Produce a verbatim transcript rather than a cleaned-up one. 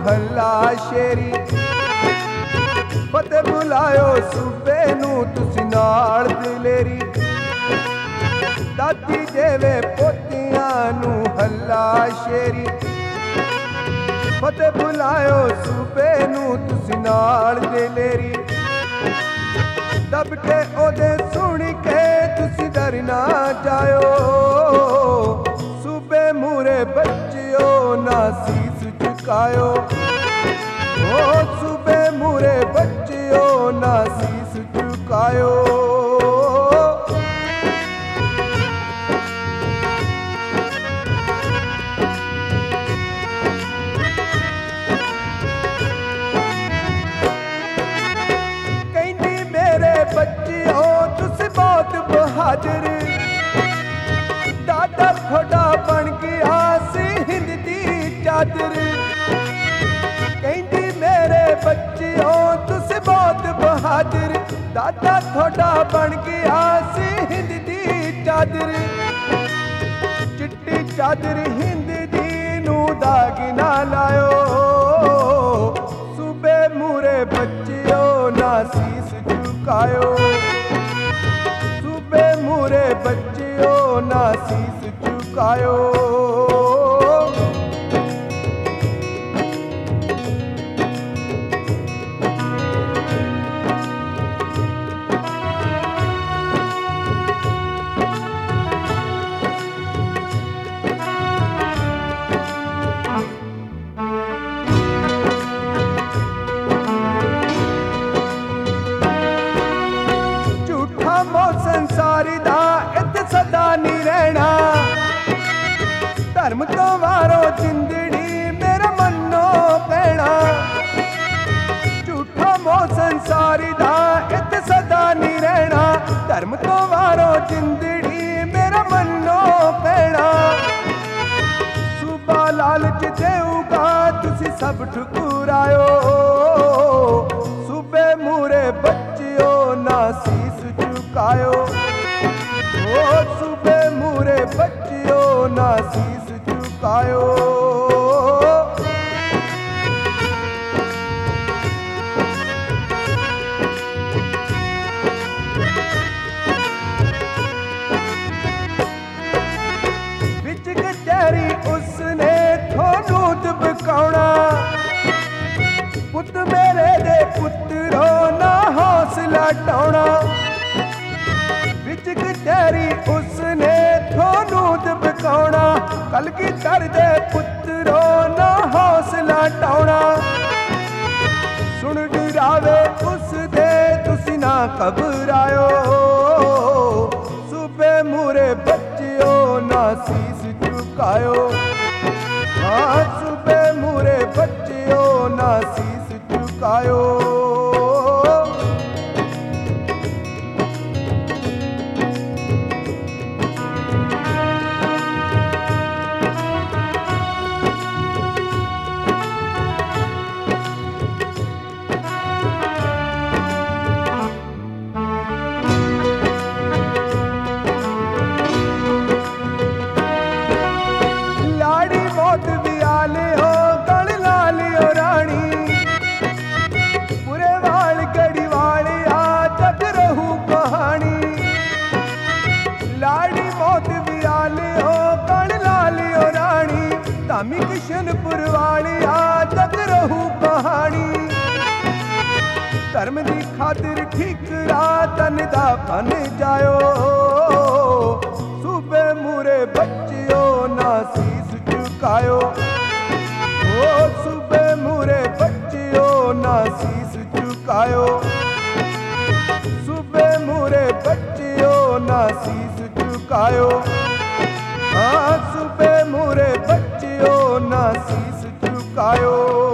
हल्ला शेरी फतेह बुलायो सूबे नू तुसी नाल दिलेरी दादी देवे पोतियां नू हल्ला शेरी फतेह बुलायो सूबे नू तुसी नाल दिलेरी दब के ओदे सुन के तुसी डर ना जायो सूबे मूरे बच्चियो ना सीस झुकायो ओ सूबे मूरे बच्चियो ना सीस झुकायो कहंदी मेरे बच्चियो तुसी बहुत बहादुर दादा थोड़ा बन गया सी हिंद दी चादर कहंदी मेरे बच्चियों तुसी बहुत बहादुर दादा थोड़ा बन गया सी हिंद दी चादर चिट्टी चादर हिंद दी नू दाग ना लायो सूबे मूरे बच्चियों ना सीस झुकायो सूबे मूरे बच्चियों ना सीस झुकायो संसारी दा इत्थे सदा नहीं रहना धर्म तो वारो जिंदड़ी मेरा मनो कहना झूठा मोह संसारी दा इत्थे सदा नहीं रहना धर्म तो वारो जिंदड़ी मेरा मनो कहना सूबा लालच देऊगा तुसी सब ठुकरायो सूबे मूरे बच्चियो ना सीस झुकायो ओ सूबे मूरे बच्चियो ना सीस झुकायो विच कचहरी उसने थोनू दबकाउणा पुत मेरे दे पुत्रो ना हौसला टाउणा विच कचहरी उसने थोनू दबकाउणा कलगीधर दे पुत्रो ना हौसला टाउणा सुन डरावे उस दे तुसी ना घबरायो सूबे मूरे बच्चियो ना सीस झुकायो हाँ सूबे मूरे बच्चियो ना सीस झुकायो किशनपुर वाली आ जग रहू कहानी धर्म दी खातिर ठीकरा तन दा बन जायो सूबे मूरे बच्चियो ना सीस झुकायो ओ सूबे मूरे बच्चियो ना सीस झुकायो सूबे मूरे बच्चियो ना सीस झुकायो हाँ सूबे मूरे बच्चियो ना सीस झुकायो।